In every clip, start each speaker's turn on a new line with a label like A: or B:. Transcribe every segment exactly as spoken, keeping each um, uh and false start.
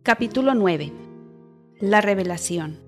A: Capítulo nueve. La revelación.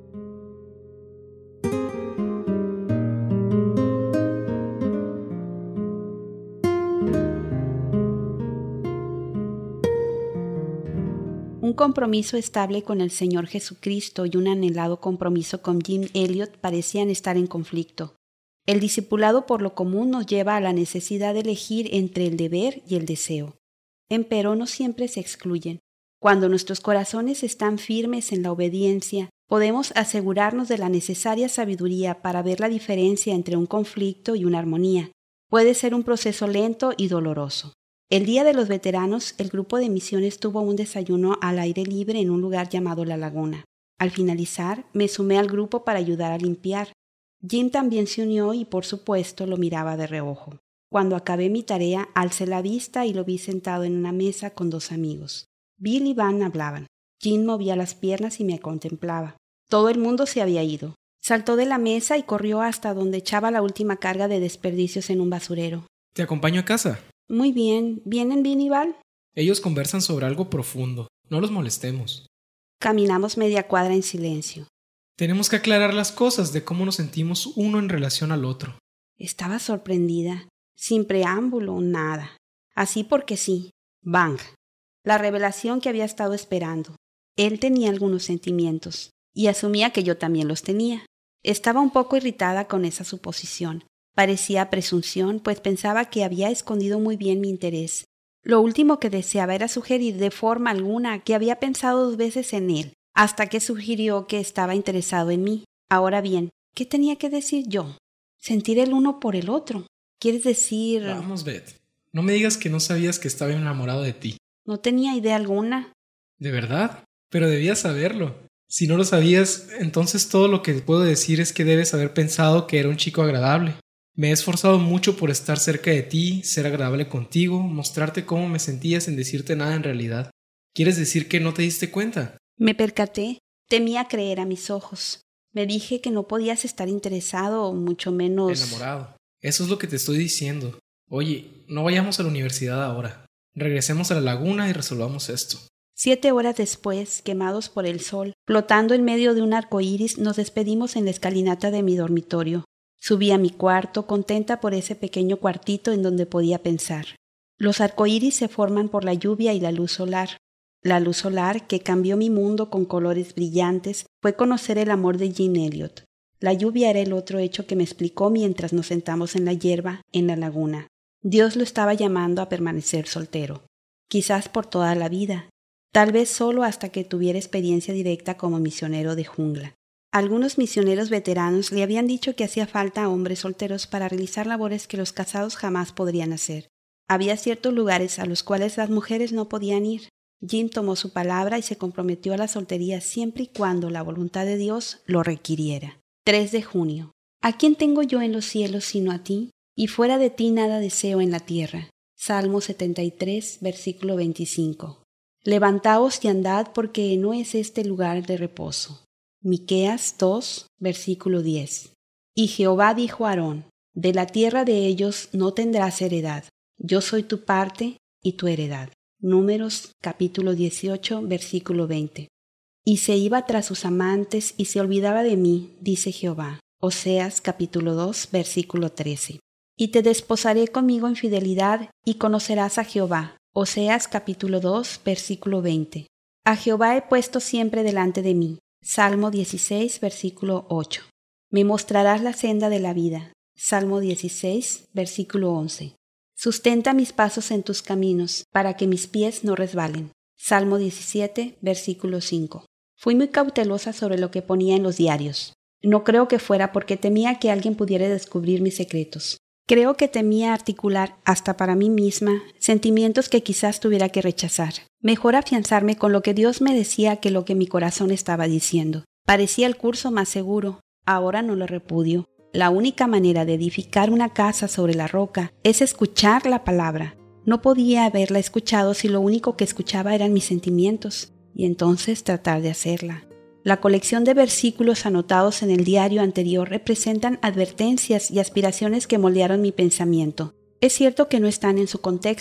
A: Un compromiso estable con el Señor Jesucristo y un anhelado compromiso con Jim Elliot parecían estar en conflicto. El discipulado por lo común nos lleva a la necesidad de elegir entre el deber y el deseo. Empero no siempre se excluyen. Cuando nuestros corazones están firmes en la obediencia, podemos asegurarnos de la necesaria sabiduría para ver la diferencia entre un conflicto y una armonía. Puede ser un proceso lento y doloroso. El día de los veteranos, el grupo de misiones tuvo un desayuno al aire libre en un lugar llamado La Laguna. Al finalizar, me sumé al grupo para ayudar a limpiar. Jim también se unió y, por supuesto, lo miraba de reojo. Cuando acabé mi tarea, alcé la vista y lo vi sentado en una mesa con dos amigos. Bill y Van hablaban. Jim movía las piernas y me contemplaba. Todo el mundo se había ido. Saltó de la mesa y corrió hasta donde echaba la última carga de desperdicios en un basurero.
B: ¿Te acompaño a casa?
A: Muy bien. ¿Vienen Vin y Val?
B: Ellos conversan sobre algo profundo. No los molestemos.
A: Caminamos media cuadra en silencio.
B: Tenemos que aclarar las cosas de cómo nos sentimos uno en relación al otro.
A: Estaba sorprendida. Sin preámbulo, nada. Así porque sí. Bang. La revelación que había estado esperando. Él tenía algunos sentimientos, y asumía que yo también los tenía. Estaba un poco irritada con esa suposición. Parecía presunción, pues pensaba que había escondido muy bien mi interés. Lo último que deseaba era sugerir de forma alguna que había pensado dos veces en él, hasta que sugirió que estaba interesado en mí. Ahora bien, ¿qué tenía que decir yo? Sentir el uno por el otro. ¿Quieres decir...?
B: Vamos, Beth. No me digas que no sabías que estaba enamorado de ti.
A: No tenía idea alguna.
B: ¿De verdad? Pero debías saberlo. Si no lo sabías, entonces todo lo que puedo decir es que debes haber pensado que era un chico agradable. Me he esforzado mucho por estar cerca de ti, ser agradable contigo, mostrarte cómo me sentía sin decirte nada en realidad. ¿Quieres decir que no te diste cuenta?
A: Me percaté. Temía creer a mis ojos. Me dije que no podías estar interesado o mucho menos...
B: Enamorado. Eso es lo que te estoy diciendo. Oye, no vayamos a la universidad ahora. Regresemos a la laguna y resolvamos esto.
A: Siete horas después, quemados por el sol, flotando en medio de un arco iris, nos despedimos en la escalinata de mi dormitorio. Subí a mi cuarto, contenta por ese pequeño cuartito en donde podía pensar. Los arcoíris se forman por la lluvia y la luz solar. La luz solar, que cambió mi mundo con colores brillantes, fue conocer el amor de Jim Elliot. La lluvia era el otro hecho que me explicó mientras nos sentamos en la hierba, en la laguna. Dios lo estaba llamando a permanecer soltero. Quizás por toda la vida. Tal vez solo hasta que tuviera experiencia directa como misionero de jungla. Algunos misioneros veteranos le habían dicho que hacía falta a hombres solteros para realizar labores que los casados jamás podrían hacer. Había ciertos lugares a los cuales las mujeres no podían ir. Jim tomó su palabra y se comprometió a la soltería siempre y cuando la voluntad de Dios lo requiriera. tres de junio. ¿A quién tengo yo en los cielos sino a ti? Y fuera de ti nada deseo en la tierra. Salmo setenta y tres, versículo veinticinco. Levantaos y andad porque no es este lugar de reposo. Miqueas dos, versículo diez. Y Jehová dijo a Aarón, de la tierra de ellos no tendrás heredad. Yo soy tu parte y tu heredad. Números capítulo dieciocho, versículo veinte. Y se iba tras sus amantes y se olvidaba de mí, dice Jehová. Oseas capítulo dos, versículo trece. Y te desposaré conmigo en fidelidad y conocerás a Jehová. Oseas capítulo dos, versículo veinte. A Jehová he puesto siempre delante de mí. Salmo dieciséis, versículo ocho. Me mostrarás la senda de la vida. Salmo dieciséis, versículo once. Sustenta mis pasos en tus caminos, para que mis pies no resbalen. Salmo diecisiete, versículo cinco. Fui muy cautelosa sobre lo que ponía en los diarios. No creo que fuera porque temía que alguien pudiera descubrir mis secretos. Creo que temía articular, hasta para mí misma, sentimientos que quizás tuviera que rechazar. Mejor afianzarme con lo que Dios me decía que lo que mi corazón estaba diciendo. Parecía el curso más seguro. Ahora no lo repudio. La única manera de edificar una casa sobre la roca es escuchar la palabra. No podía haberla escuchado si lo único que escuchaba eran mis sentimientos, y entonces tratar de hacerla. La colección de versículos anotados en el diario anterior representan advertencias y aspiraciones que moldearon mi pensamiento. Es cierto que no están en su contexto,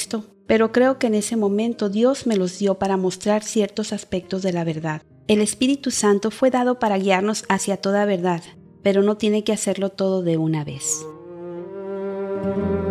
A: pero creo que en ese momento Dios me los dio para mostrar ciertos aspectos de la verdad. El Espíritu Santo fue dado para guiarnos hacia toda verdad, pero no tiene que hacerlo todo de una vez.